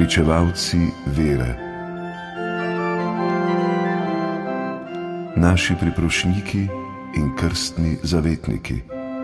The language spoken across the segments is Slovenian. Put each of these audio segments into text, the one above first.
pričevalci vere, naši priprošniki in krstni zavetniki.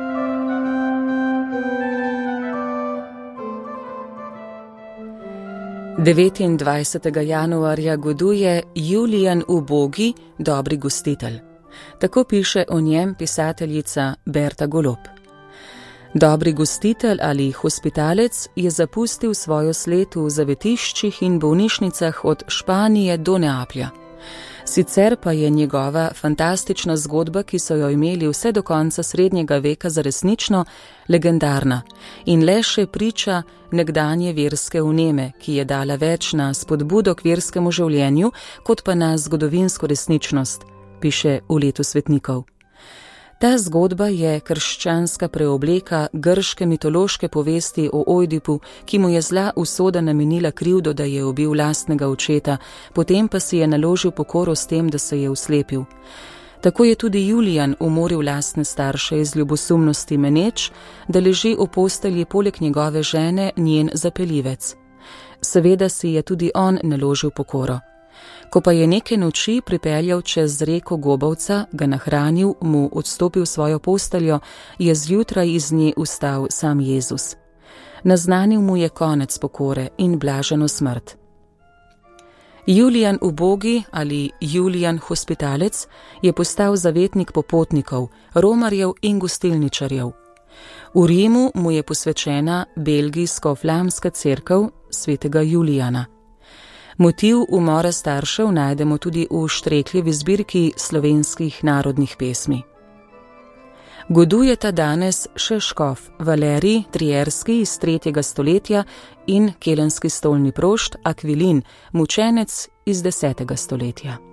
Devetindvajsetega januarja goduje Julijan Ubogi, dobri gostitelj. Tako piše o njem pisateljica Berta Golob. Dobri gostitelj ali hospitalec je zapustil svojo sled v zavetiščih in bolnišnicah od Španije do Neaplja. Sicer pa je njegova fantastična zgodba, ki so jo imeli vse do konca srednjega veka za resnično, legendarna in le še priča nekdanje verske vneme, ki je dala več na spodbudo k verskemu življenju, kot pa na zgodovinsko resničnost, piše v Letu svetnikov. Ta zgodba je krščanska preobleka grške mitološke povesti o Ojdipu, ki mu je zla usoda namenila krivdo, da je ubil lastnega očeta, potem pa si je naložil pokoro s tem, da se je uslepil. Tako je tudi Julijan umoril lastne starše iz ljubosumnosti meneč, da leži v postelji poleg njegove žene njen zapeljivec. Seveda si je tudi on naložil pokoro. Ko pa je neke noči pripeljal čez reko Gobavca, ga nahranil, mu odstopil svojo posteljo, je zjutraj iz nje vstal sam Jezus. Naznanil mu je konec pokore in blaženo smrt. Julijan Ubogi ali Julijan Hospitalec je postal zavetnik popotnikov, romarjev in gostilničarjev. V Rimu mu je posvečena belgijsko-flamska cerkev svetega Julijana. Motiv umora staršev najdemo tudi v Štrekljevi zbirki slovenskih narodnih pesmi. Godujeta danes še škof Valerij Trierski iz 3. stoletja in kelenski stolni prošt Akvilin, mučenec iz 10. stoletja.